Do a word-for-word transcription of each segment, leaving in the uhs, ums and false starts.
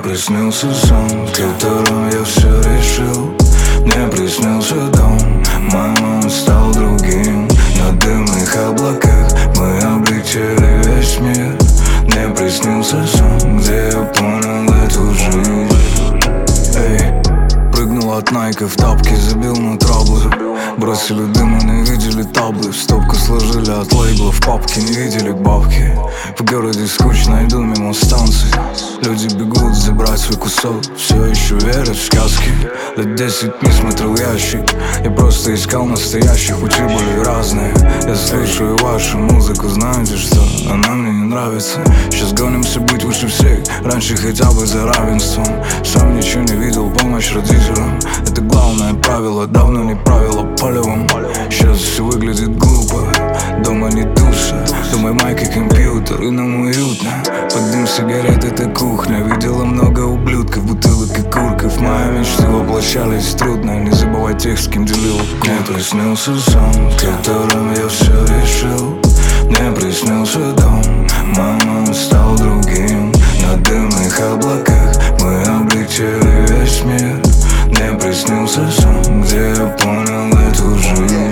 приснился сон, в котором я все решил. Мне приснился дом, мама стал другим. На дымных облаках мы облетели весь мир. Мне приснился сон, где я понял эту жизнь. Эй, прыгнул от Найка в тапки, забил на траблы. Бросили дым и не видели таблы. В стопку сложили от лейблов папки, не видели бабки. В городе скучно, иду мимо станций. Люди бегут забрать свой кусок, все еще верят в сказки. Лет десять не смотрел ящик, я просто искал настоящих. Пути были разные, я слушаю вашу музыку. Знаете что, она мне не нравится. Сейчас гонимся быть выше всех, раньше хотя бы за равенством. Сам ничего не видел, помощь родителям. Это главное правило, давно не правило полевым. Сейчас все выглядит глупо, дома не туша. Думай, майк и компьютер, и нам уютно. Под дым сигарет это кухня. Видела много ублюдков, бутылок и курков. Мои мечты воплощались трудно. Не забывай тех, с кем делил куртку. Мне приснился сон, в котором я все решил. Мне приснился дом, мама стал другим. На дымных облаках мы облетели весь мир. Мне приснился сон, где я понял эту жизнь.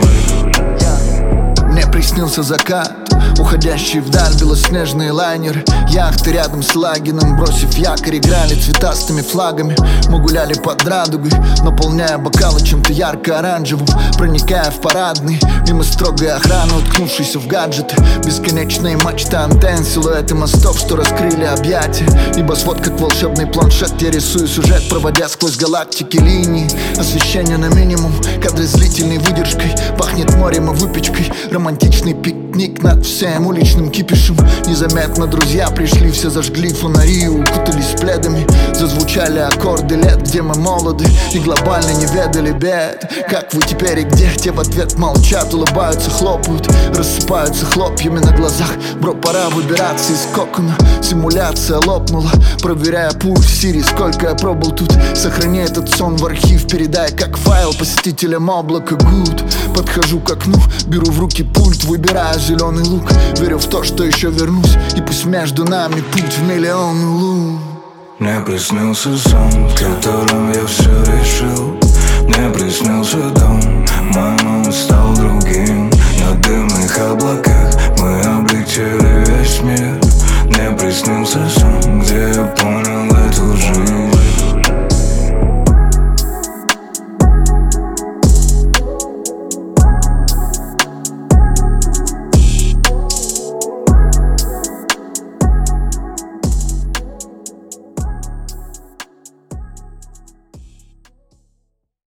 Мне приснился закат, уходящий вдаль белоснежные лайнеры. Яхты рядом с Лагином, бросив якорь, играли цветастыми флагами. Мы гуляли под радугой, наполняя бокалы чем-то ярко-оранжевым. Проникая в парадный, мимо строгой охраны, уткнувшейся в гаджеты. Бесконечные мачты антенн, силуэты мостов, что раскрыли объятия. Небосвод как волшебный планшет, я рисую сюжет, проводя сквозь галактики линии. Освещение на минимум, кадры с длительной выдержкой. Пахнет морем и выпечкой, романтичный пикник над всем уличным кипишем. Незаметно друзья пришли, все зажгли фонари, укутались пледами. Зазвучали аккорды лет, где мы молоды и глобально не ведали бед. Как вы теперь и где? Те в ответ молчат, улыбаются, хлопают, рассыпаются хлопьями на глазах. Бро, пора выбираться из кокона. Симуляция лопнула, проверяя пульс Сири, сколько я пробыл тут. Сохрани этот сон в архив, передай как файл посетителям облака. Good. Подхожу к окну, беру в руки пульт, выбираю зеленый лук. Верю в то, что еще вернусь, и пусть между нами путь в миллионы лун. Мне приснился сон, в котором я все решил. Мне приснился дом, мама стал другим. На дымных облаках мы облетели весь мир. Мне приснился сон, где я понял